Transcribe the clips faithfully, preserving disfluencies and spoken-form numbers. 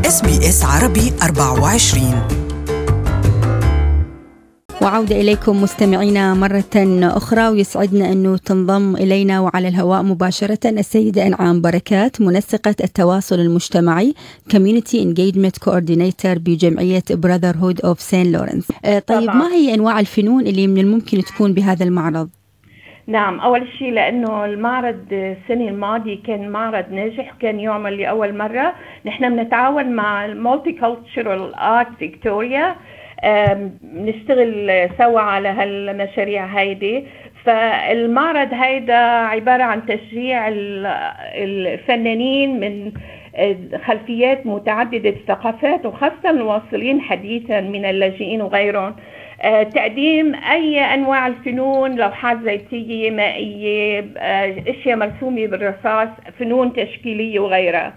إس بي إس عربي أربعة وعشرين. وعودة إليكم مستمعينا مرة أخرى، ويسعدنا أنه تنضم إلينا وعلى الهواء مباشرة السيدة أنعام بركات، منسقة التواصل المجتمعي Community Engagement Coordinator بجمعية Brotherhood of Saint Lawrence. طيب، ما هي أنواع الفنون اللي من الممكن تكون بهذا المعرض؟ نعم، أول شيء لأنه المعرض السنة الماضية كان معرض ناجح، كان يعمل لأول مرة. نحن بنتعاون مع Multicultural Art Victoria، نشتغل سوا على هالمشاريع هيدي. فالمعرض هيدا عبارة عن تشجيع الفنانين من خلفيات متعددة الثقافات، وخاصة الواصلين حديثا من اللاجئين وغيرهم، تقديم أي أنواع الفنون، لوحات زيتية، مائية، أشياء مرسومة بالرصاص، فنون تشكيلية وغيرها.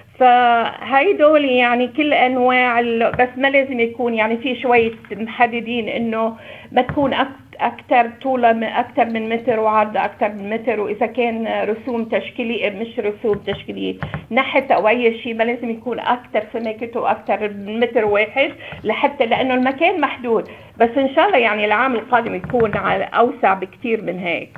فهيدول يعني كل أنواع، بس ما لازم يكون يعني في شوية محددين إنه ما تكون أكتر طولة أكتر من متر وعرض أكتر من متر، وإذا كان رسوم تشكيلية مش رسوم تشكيلية نحت أو أي شيء ما لازم يكون أكتر سماكته أكتر من متر واحد، لحتى لأنه المكان محدود. بس إن شاء الله يعني العام القادم يكون على أوسع بكتير من هيك.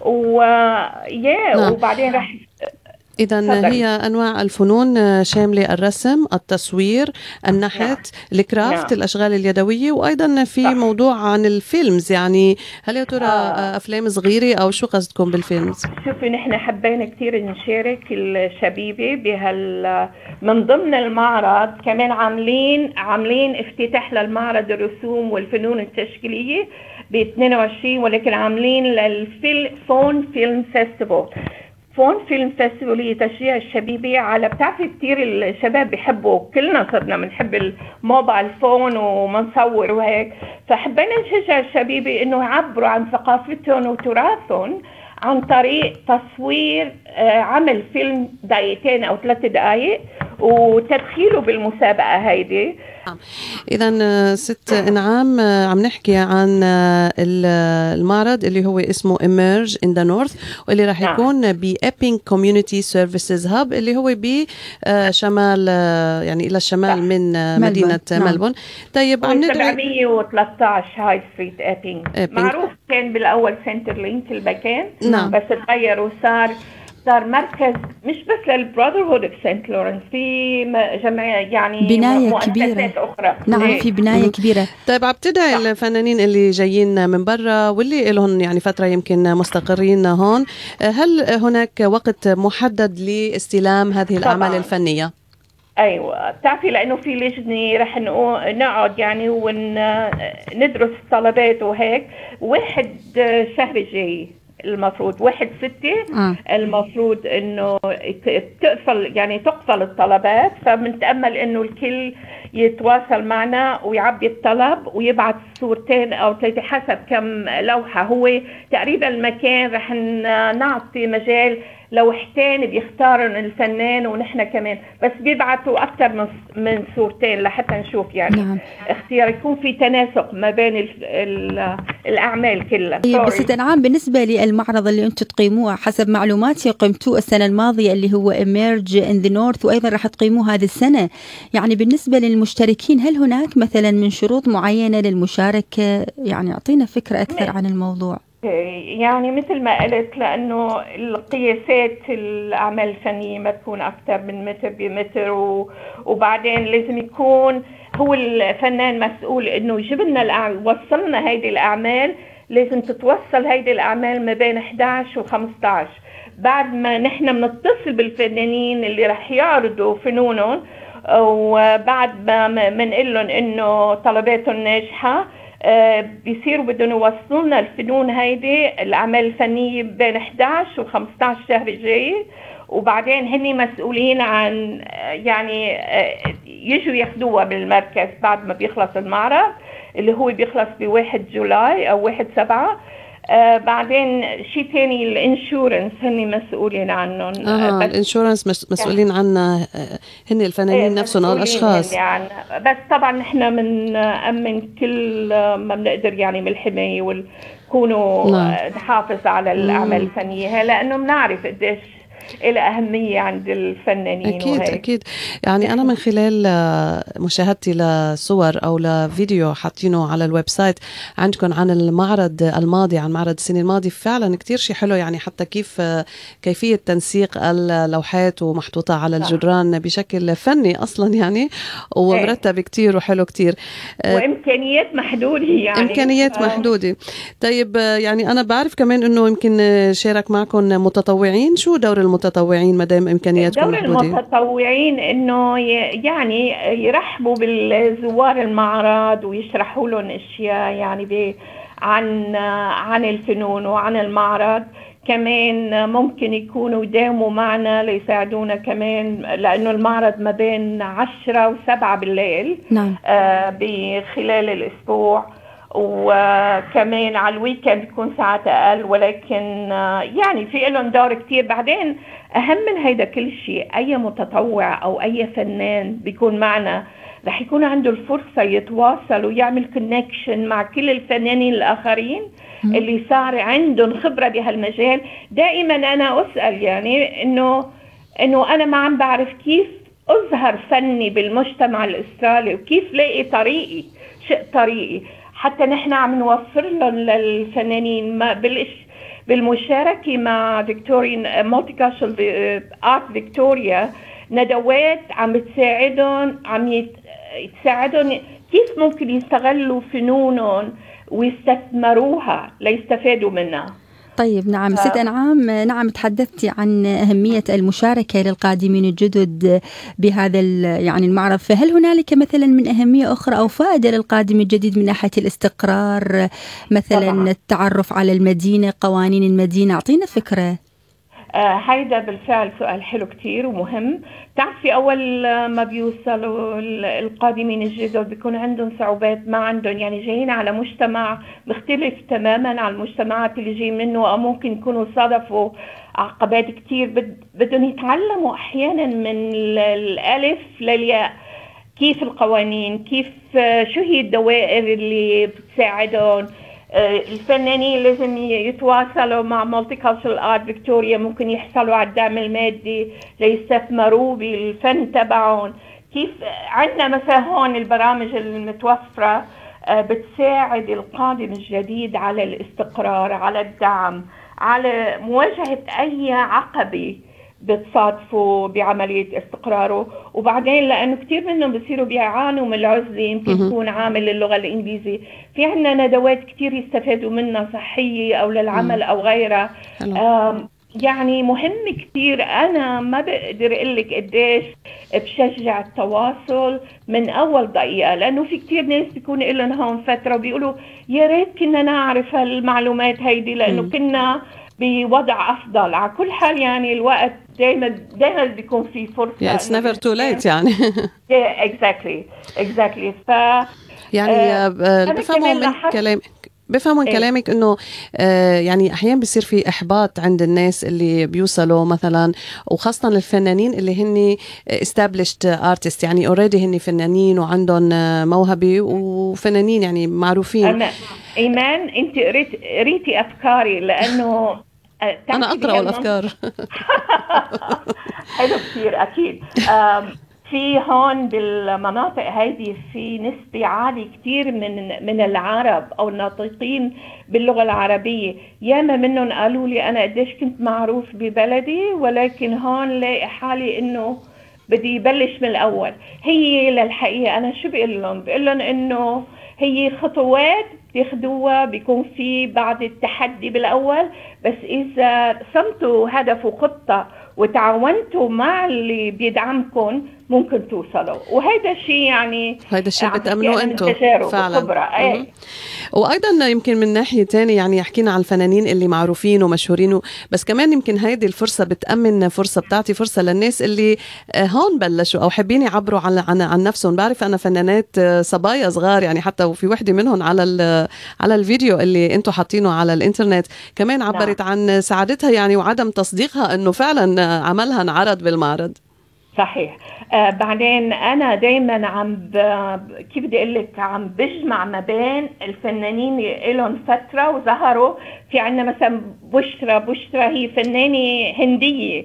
ويا نعم. وبعدين رح إذن هي أنواع الفنون شاملة الرسم، التصوير، النحت، نعم. الكرافت، نعم. الأشغال اليدوية، وأيضا في صح. موضوع عن الفيلمز. يعني هل يا ترى آه. أفلام صغيرة أو شو قصدكم بالفيلمز؟ شوفي، نحن حبينا كتير نشارك الشبيبة بهال من ضمن المعرض. كمان عاملين عاملين افتتاح للمعرض الرسوم والفنون التشكيلية ب اثنين وعشرين، ولكن عاملين للفيلم فون فيلم فيستيفال. فون فيلم فيستيفال تشجيع الشبيبة على، بتعرفي كتير الشباب بيحبوا، كلنا صرنا بنحب الموبايل فون ومنصور وهيك. فحبينا نشجع الشبيبة انه يعبروا عن ثقافتهم وتراثهم عن طريق تصوير عمل فيلم دقيقتين او ثلاث دقائق وتدخيله بالمسابقة هيدي. إذن ست إنعام، عم نحكي عن المعرض اللي هو اسمه Emerge in the North، واللي راح يكون ب Epping Community Services Hub اللي هو بشمال، يعني إلى الشمال من مدينة ملبون. طيب، عم ندري سبعمية وثلاثة عشر هاي ستريت إيبينغ. معروف كان بالأول سنتر لينك المكان، نعم. بس تغير وصار صار مركز مش بس للبراذرهود اوف سانت لورنس، في جمعية يعني بناية كبيرة أخرى. نعم، إيه؟ في بناية مم. كبيرة. طيب، عم تدعي الفنانين اللي جايين من برا واللي لهم يعني فترة يمكن مستقرين هون، هل هناك وقت محدد لاستلام هذه الأعمال طبعاً. الفنية؟ ايوه، بتعرفي لانه في لجنه رح نقعد يعني وندرس الطلبات وهيك. واحد شهر جاي المفروض واحد ستة آه. المفروض انه تقفل يعني تقفل الطلبات، فبنتأمل انه الكل يتواصل معنا ويعبي الطلب ويبعث صورتين او ثلاثة حسب كم لوحة. هو تقريبا المكان رح نعطي مجال لوحتين بيختارن الفنان ونحن كمان، بس بيبعتوا أكثر من من صورتين لحتى نشوف يعني نعم. اختيار يكون في تناسق ما بين ال ال الأعمال كلها. طيب، بس أنعام، بالنسبة للمعرض اللي أنتم تقيموه حسب معلوماتي قمتوه السنة الماضية اللي هو Emerge in the North، وأيضا راح تقيموه هذه السنة. يعني بالنسبة للمشتركين، هل هناك مثلا من شروط معينة للمشاركة؟ يعني أعطينا فكرة أكثر عن الموضوع. يعني مثل ما قلت، لأنه القياسات الأعمال الفنية ما تكون أكثر من متر بمتر، وبعدين لازم يكون هو الفنان مسؤول إنه يجيب لنا وصلنا هيدي الأعمال. لازم تتوصل هيدي الأعمال ما بين إحدى عشر وخمسة عشر. بعد ما نحن بنتصل بالفنانين اللي رح يعرضوا فنونهم، وبعد ما منقول لهم إنه طلباتهم ناجحة، آه بيصيروا بدهم يوصلوا لنا الفنون هيدي الأعمال الفنية بين إحدى عشر وخمسة عشر شهر الجاي. وبعدين هني مسؤولين عن يعني آه يجوا ياخدوها بالمركز بعد ما بيخلص المعرض اللي هو بيخلص بواحد جولاي أو واحد سبعة. آه بعدين شيء تاني الانشورنس هن مسؤولين عنهم. اه الانشورنس مسؤولين عنه هن الفنانين نفسهم او الاشخاص يعني. بس طبعا نحن بنأمن كل ما بنقدر يعني من الحمايه والكونوا نحافظ على الاعمال الفنيه، لانه بنعرف قديش لها أهمية عند الفنانين. أكيد وهي. أكيد. يعني أنا من خلال مشاهدتي لصور أو لفيديو حاطينه على الويب سايت عندكم عن المعرض الماضي، عن معرض السنة الماضي، فعلا كتير شيء حلو. يعني حتى كيف كيفية تنسيق اللوحات ومحطوطة على الجدران بشكل فني أصلا يعني، ومرتب كتير وحلو كتير، وإمكانيات محدودة يعني إمكانيات ف... محدودة. طيب يعني أنا بعرف كمان إنه يمكن شارك معكم متطوعين. شو دور المتطوعين مدام إمكانياتكم دور محدودة؟ المتطوعين إنه يعني يرحبوا بالزوار المعرض ويشرحوا لهم أشياء يعني ب... عن عن الفنون وعن المعرض. كمان ممكن يكونوا يداوموا معنا ليساعدونا كمان، لأنه المعرض ما بين عشرة وسبعة بالليل. نعم. آه بخلال الأسبوع، وكمان على الويكند يكون ساعات أقل، ولكن آه يعني في لهم دور كتير. بعدين أهم من هيدا كل شيء، أي متطوع أو أي فنان بيكون معنا رح يكون عنده الفرصة يتواصل ويعمل كونكشن مع كل الفنانين الآخرين م. اللي صار عندهم خبرة بهالمجال. دائما أنا أسأل يعني إنه إنه أنا ما عم بعرف كيف أظهر فني بالمجتمع الأسترالي، وكيف لاقي طريقي شيء طريقي. حتى نحن عم نوفر لهم للفنانين ما بالإش بالمشاركة مع فيكتوريا مالتيكالتشرال آرت فيكتوريا ندوات عم بتساعدهم عم يتساعدهم كيف ممكن يستغلوا فنونهم ويستثمروها ليستفادوا منها. طيب نعم ست أنعام، نعم تحدثتي عن أهمية المشاركة للقادمين الجدد بهذا يعني المعرض، فهل هنالك مثلا من أهمية أخرى أو فائدة للقادم الجديد من ناحية الاستقرار، مثلا طبعا. التعرف على المدينة، قوانين المدينة؟ أعطينا فكرة. آه هيدا بالفعل سؤال حلو كتير ومهم. تعرفي أول ما بيوصلوا القادمين الجدد بيكون عندهم صعوبات، ما عندهم يعني جايين على مجتمع مختلف تماما عن المجتمعات اللي جايين منه، أو ممكن يكونوا صادفوا عقبات كتير. بدهم يتعلموا أحيانا من الألف للياء، كيف القوانين، كيف شو هي الدوائر اللي بتساعدهم. الفنانين لازم يتواصلوا مع مالتيكالتشرال آرت فيكتوريا، ممكن يحصلوا على الدعم المادي ليستثمروا بالفن تبعهم. كيف عندنا مثلا هون البرامج المتوفرة بتساعد القادم الجديد على الاستقرار، على الدعم، على مواجهة أي عقبة بتصادفوا بعملية استقراره. وبعدين لأنه كتير منهم بيصيروا بيعانوا من العزلة، يمكن يكون عامل اللغة الإنجليزية، في عنا ندوات كتير يستفادوا منها صحية أو للعمل أو غيرها. يعني مهم كتير. أنا ما بقدر أقولك قديش بشجع التواصل من أول دقيقة، لأنه في كتير ناس بيكون إلهم هون فترة وبيقولوا يا ريت كنا نعرف هالمعلومات هيدي لأنه م. كنا بوضع أفضل. على كل حال يعني الوقت دايما دايما بيكون في فرصة. yeah, it's never too late يعني. yeah, exactly exactly. ف يعني آه بفهموا من كلامك بفهموا من إيه؟ كلامك إنه آه يعني أحيانا بيصير في إحباط عند الناس اللي بيوصلوا مثلا، وخاصة الفنانين اللي هني established artists، يعني already هني فنانين وعندهم موهبة وفنانين يعني معروفين. أنا إيمان أنت قريت قريتي أفكاري، لأنه أنا أقرأ الأفكار. حلو كتير أكيد. في هون بالمناطق هذه في نسبة عالية كتير من من العرب أو الناطقين باللغة العربية. ياما منهم قالوا لي أنا قديش كنت معروف ببلدي، ولكن هون لاقي حالي إنه بدي يبلش من الأول. هي للحقيقة أنا شو بقول لهم؟ بقول لهم إنه هي خطوات تاخدوها، بيكون في بعض التحدي بالأول، بس إذا صمتوا هدف وخطة وتعاونتوا مع اللي بيدعمكم ممكن توصلوا. وهذا الشيء يعني هذا الشيء بتأمنوه أنتم فعلا. أيه. وأيضا يمكن من ناحية تانية يعني حكينا عن الفنانين اللي معروفين ومشهورين، بس كمان يمكن هذه الفرصة بتأمن فرصة، بتعطي فرصة للناس اللي هون بلشوا أو حابين يعبروا عن عن, عن نفسهم. بعرف أنا فنانات صبايا صغار يعني، حتى وفي وحدة منهم على على الفيديو اللي أنتم حاطينه على الإنترنت كمان عبرت نعم. عن سعادتها يعني وعدم تصديقها إنه فعلا عملها انعرض بالمعرض. صحيح. آه بعدين أنا دايما عم ب... كيف بدي أقول لك عم بجمع ما بين الفنانين اللي لهم فترة وظهروا. في عنا مثلا بشرى بشرى هي فنانة هندية،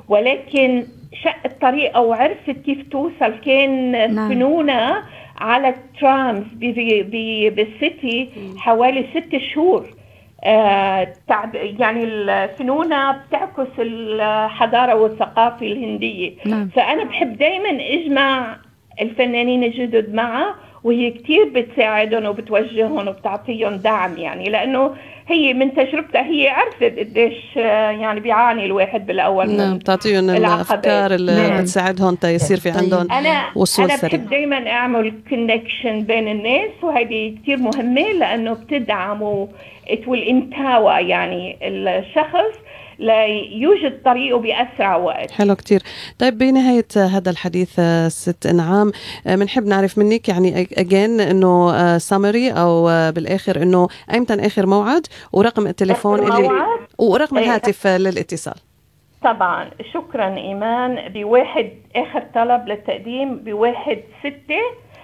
ولكن شقت طريقة وعرفت كيف توصل. كان نعم. فنونها على الترامز بالسيتي حوالي ست شهور. آه يعني الفنونة بتعكس الحضارة والثقافة الهندية. نعم. فأنا بحب دايما اجمع الفنانين الجدد معها، وهي كتير بتساعدهم وبتوجههم وبتعطيهم دعم، يعني لأنه هي من تجربتها هي عرفت قديش يعني بيعاني الواحد بالأول. نعم، بتعطيهم الأفكار اللي نعم. بتساعدهم تيصير في عندهم أنا وصول أنا سريع. بحب دايما أعمل كونكشن بين الناس، وهذه كتير مهمة لأنه بتدعم والإنتاوى يعني الشخص لا يوجد طريقه بأسرع وقت. حلو كتير. طيب بنهاية هذا الحديث ست إنعام بنحب نعرف منك يعني أجين إنه سامري أو بالآخر إنه أيمتى آخر موعد ورقم التليفون اللي ورقم الهاتف للاتصال. طبعا شكرا إيمان. بواحد آخر طلب للتقديم بواحد ستة،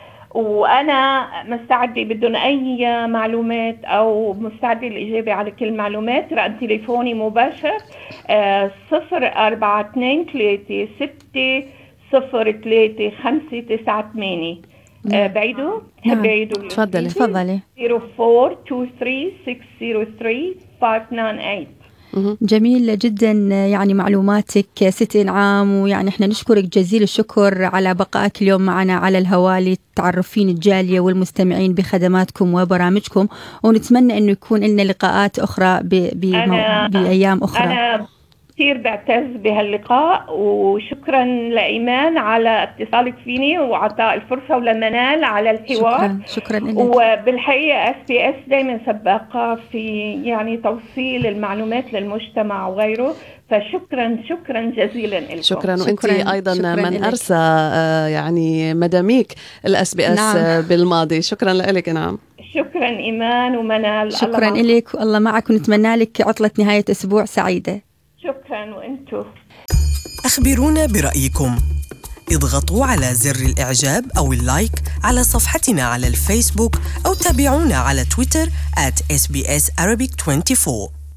وأنا مستعدة بدون أي معلومات أو مستعدة للإجابة على كل معلومات. رقم تليفوني مباشر صفر أربعة اثنين ثلاثة ستة صفر ثلاثة خمسة تسعة ثمانية. بعيدوا بعيدوا تفضلي تفضلي صفر أربعة اثنين ثلاثة ستة صفر ثلاثة خمسة تسعة ثمانية. جميل جدا يعني معلوماتك ست إنعام، ويعني احنا نشكرك جزيل الشكر على بقائك اليوم معنا على الهواء لتعرفين الجالية والمستمعين بخدماتكم وبرامجكم، ونتمنى انه يكون لنا لقاءات اخرى بأيام اخرى. أنا كثير بعتز بهاللقاء، وشكرا لإيمان على اتصالك فيني وعطاء الفرصة ولمنال على الحوار. شكرا شكرا لك. وبالحقيقة اس بي اس دايما سباقة في يعني توصيل المعلومات للمجتمع وغيره، فشكرا شكرا جزيلا لكم. شكرا. وانت ايضا من إليك. ارسى يعني مداميك الاس بي اس نعم. بالماضي. شكرا لك. نعم شكرا ايمان ومنال. شكرا لك والله معك، ونتمنى لك عطلة نهاية اسبوع سعيدة. شكرا. وانتو أخبرونا برأيكم، اضغطوا على زر الإعجاب أو اللايك على صفحتنا على الفيسبوك، أو تابعونا على تويتر آت إس بي إس Arabic أربعة وعشرين.